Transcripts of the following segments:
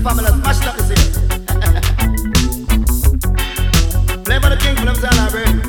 Pamela, smash like this here. Play for the king, for them Zala, brain.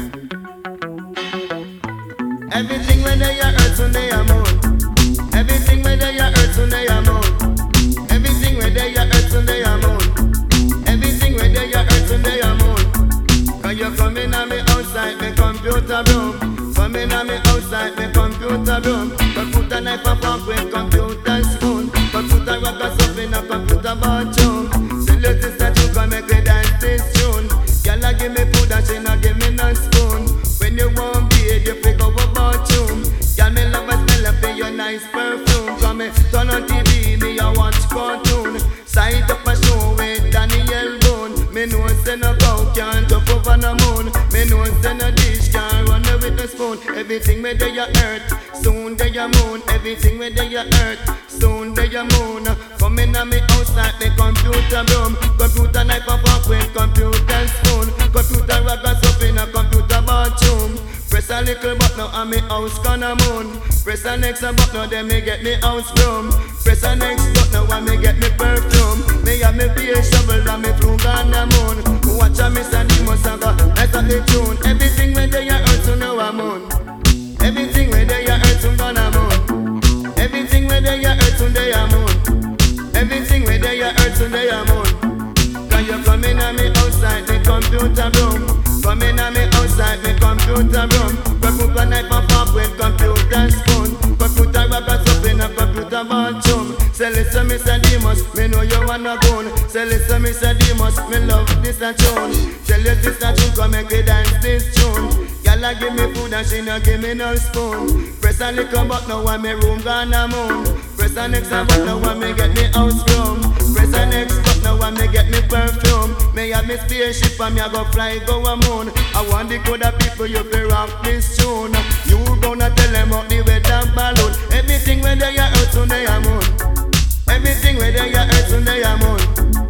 Everything when they are earth, when they are moon. Everything when they are earth, when they are moon. Everything when they are earth, when they are moon. Everything when they are earth, when they are moon. Cause you come in on me outside, me computer room. Come in on me outside, me computer room. Computer knife and fork with computer spoon. Computer rock us up in a computer bathroom. The latest that you can make me dance this tune. Girl, I give me food and she not give me no spoon. When you want beard, you figure about you. Girl, me love a smell of your nice perfume. Come me turn on TV, me a watch cartoon. Side up a show with Daniel Boone. Me know say no cow can't jump over the moon. Me know say no dish can't run with the spoon. Everything where they are earth, soon they are moon. Everything where they are earth, soon they are moon. Come in on me outside the computer room. Computer knife and fork with computer spoon. Computer rock us up in a computer bathroom. Press a little button and me house gonna moon. Press a next button then me get me house broom. Press a next button when me get me perfume. Me have me face shovel and me flew gonna moon. Watch a Miss and the must go nice at the tune. Everything when they are earth to know a moon. Everything when they are earth to gonna moon. Everything when they are earth to they are moon. Everything when they are earth to they are moon. Can you come in on me outside the computer room? Come in on me outside me computer room. Computer knife and fork with computer spoon. Computer rock us up in a computer bathroom. Say listen Mr. Demus, me know you wanna go. Say listen Mr. Demus, me love this a tune. Tell you this a tune, come make me dance this tune. Y'all give me food and she no give me no spoon. Press a little button when me room gonna moon. Press a next button when me get me house room. Press a next button when me get me perfume. Me have me spaceship and me a go fly go a moon. I want the good of people you fi rock this tune. You gonna tell them about the weather balloon. Everything when they are earth on they are moon. Everything when they are earth on they are moon.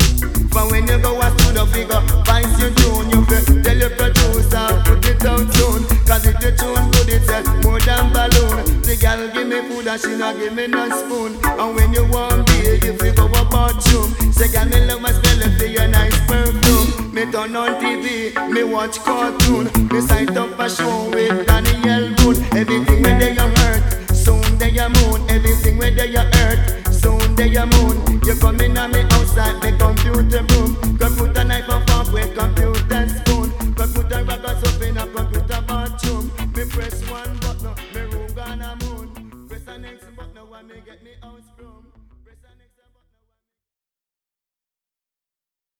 But when you go a studio figure, vice your tune. You fi tell your producer put it out soon. Cause if the tune good it says more than balloon. The girl give me food and she not give me no spoon. And when you want beer you fi go a bathroom. Say girl me love my smell of your nice perfume. Me turn on TV, me watch cartoon. Me sight up a show with Daniel Boone. Everything when they are earth, soon they are moon. Everything when they are earth, soon they are moon. You come in on me outside the computer room. Computer knife and fork with computer spoon. Computer rock us up in a computer bathroom. Me press one button, me room gonna moon. Press the next button when me get me house from.